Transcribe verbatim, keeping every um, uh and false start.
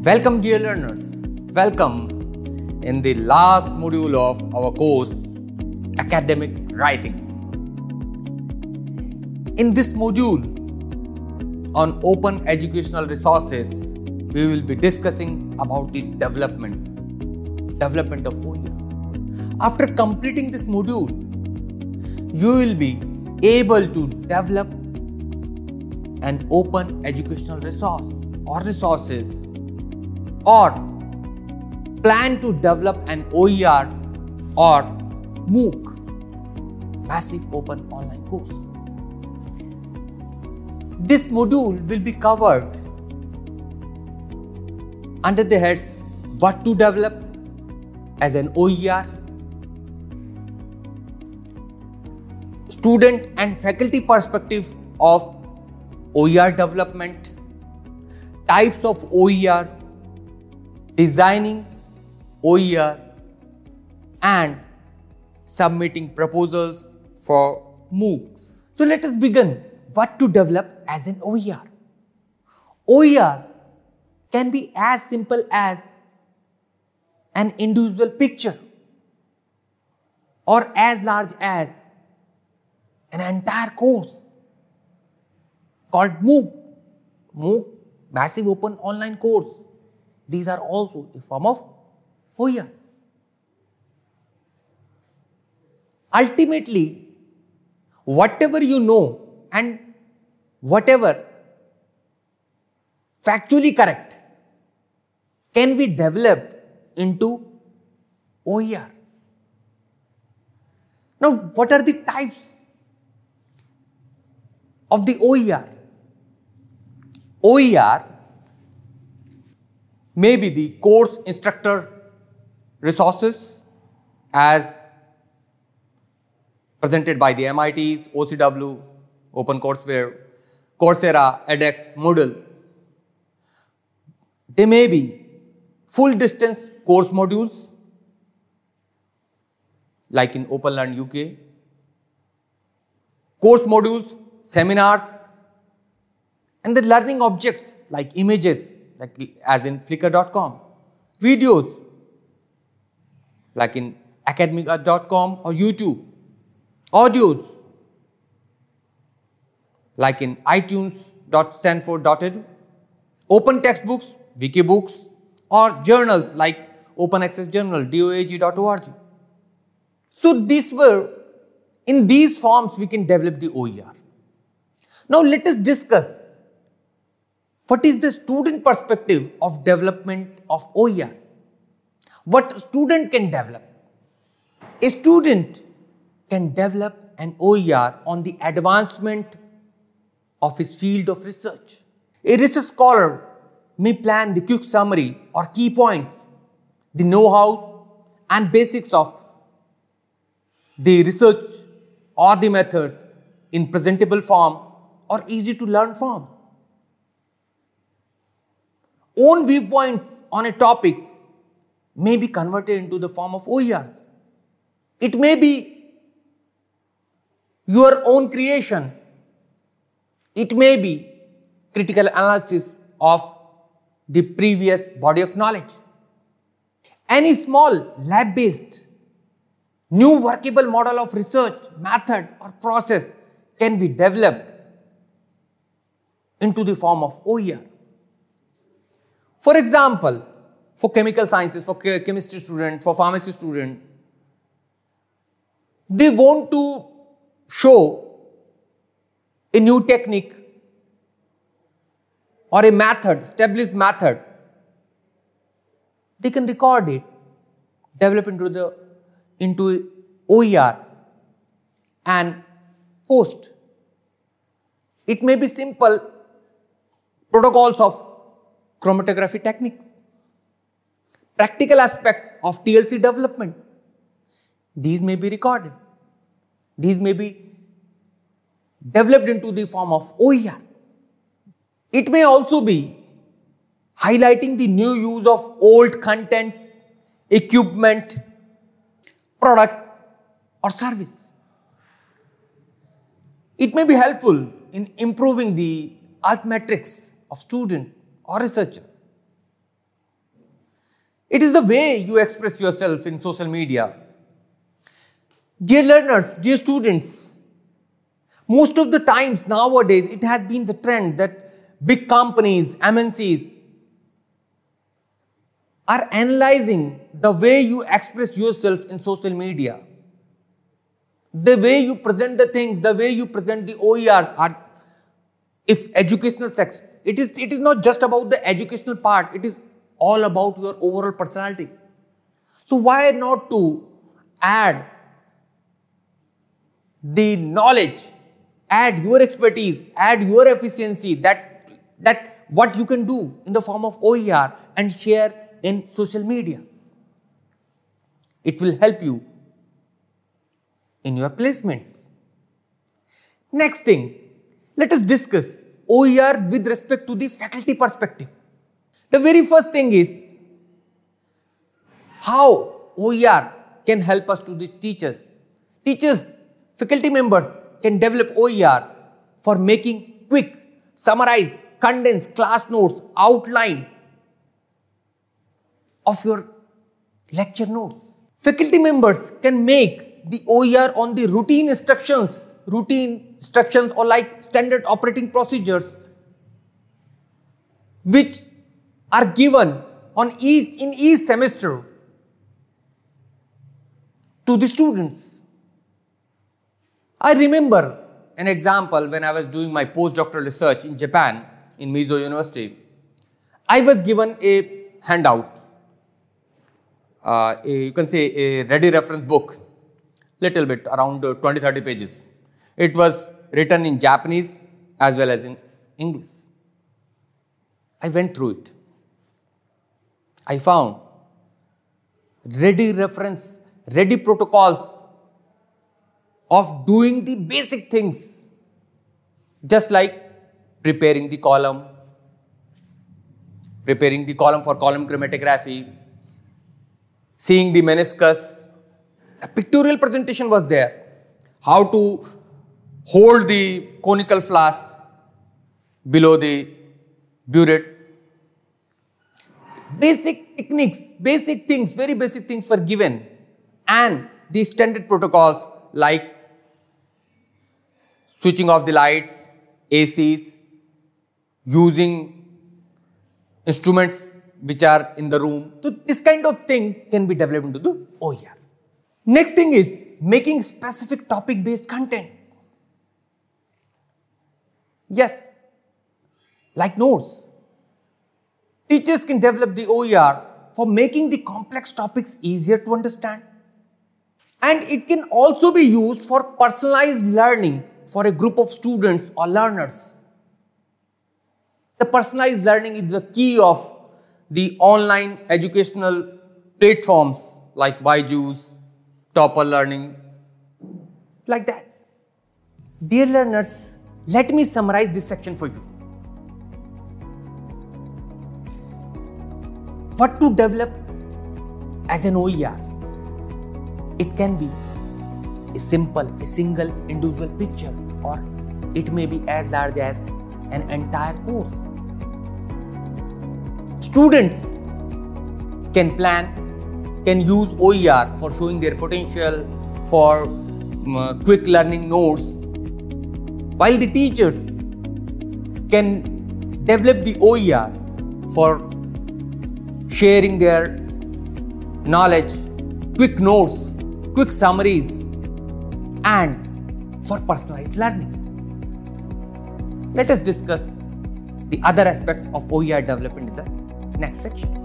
Welcome dear learners, welcome in the last module of our course Academic Writing. In this module on open educational resources, we will be discussing about the development, development of O E R. After completing this module, you will be able to develop an open educational resource or resources or plan to develop an O E R or MOOC, Massive Open Online Course. This module will be covered under the heads what to develop as an O E R, student and faculty perspective of O E R development, types of O E R, designing O E R and submitting proposals for MOOCs. So let us begin what to develop as an O E R. O E R can be as simple as an individual picture or as large as an entire course called MOOC, MOOC, Massive Open Online Course. These are also a form of O E R. Ultimately, whatever you know and whatever factually correct can be developed into O E R. Now, what are the types of the O E R? O E R may be the course instructor resources as presented by the M I Ts, O C W, OpenCourseWare, Coursera, edX, Moodle. They may be full distance course modules like in OpenLearn U K, course modules, seminars, and the learning objects like images like as in Flickr dot com, videos like in academica dot com or YouTube, audios like in itunes dot stanford dot edu, open textbooks, wikibooks, or journals like Open Access Journal, doag dot org. So these were, in these forms we can develop the O E R. Now let us discuss what is the student perspective of development of O E R. What student can develop? A student can develop an O E R on the advancement of his field of research. A research scholar may plan the quick summary or key points, the know-how and basics of the research or the methods in presentable form or easy to learn form. Own viewpoints on a topic may be converted into the form of O E Rs. It may be your own creation. It may be critical analysis of the previous body of knowledge. Any small lab-based new workable model of research, method or process can be developed into the form of O E R. For example, for chemical sciences, for chemistry student, for pharmacy student, they want to show a new technique or a method, established method. They can record it, develop into the into O E R and post. It may be simple protocols of chromatography technique, practical aspect of T L C development. These may be recorded. These may be developed into the form of O E R. It may also be highlighting the new use of old content, equipment, product or service. It may be helpful in improving the alt metrics of student or researcher. It is the way you express yourself in social media. Dear learners, dear students, most of the times nowadays it has been the trend that big companies, M N Cs, are analyzing the way you express yourself in social media. The way you present the things, the way you present the O E Rs are, if educational sex, it is, it is not just about the educational part, it is all about your overall personality. So why not to add the knowledge, add your expertise, add your efficiency, that, that what you can do in the form of O E R and share in social media. It will help you in your placements. Next thing, let us discuss O E R with respect to the faculty perspective. The very first thing is how O E R can help us to the teachers. Teachers, faculty members can develop O E R for making quick, summarize, condense class notes, outline of your lecture notes. Faculty members can make the O E R on the routine instructions, routine instructions or like standard operating procedures which are given on each, in each semester to the students. I remember an example when I was doing my postdoctoral research in Japan, in Mizo University. I was given a handout, uh, a, you can say a ready reference book, little bit, around uh, twenty to thirty pages. It was written in Japanese as well as in English. I went through it. I found ready reference, ready protocols of doing the basic things, just like preparing the column, preparing the column for column chromatography, seeing the meniscus. A pictorial presentation was there. How to hold the conical flask below the burette. Basic techniques, basic things, very basic things were given, and the standard protocols like switching off the lights, A Cs, using instruments which are in the room. So this kind of thing can be developed into the O E R. Next thing is making specific topic based content. Yes, like notes. Teachers can develop the O E R for making the complex topics easier to understand. And it can also be used for personalized learning for a group of students or learners. The personalized learning is the key of the online educational platforms like Byju's, Topper Learning, like that. Dear learners, let me summarize this section for you. What to develop as an O E R? It can be a simple, a single individual picture, or it may be as large as an entire course. Students can plan, can use O E R for showing their potential, for um, quick learning notes, while the teachers can develop the O E R for sharing their knowledge, quick notes, quick summaries, and for personalized learning. Let us discuss the other aspects of O E R development in the next section.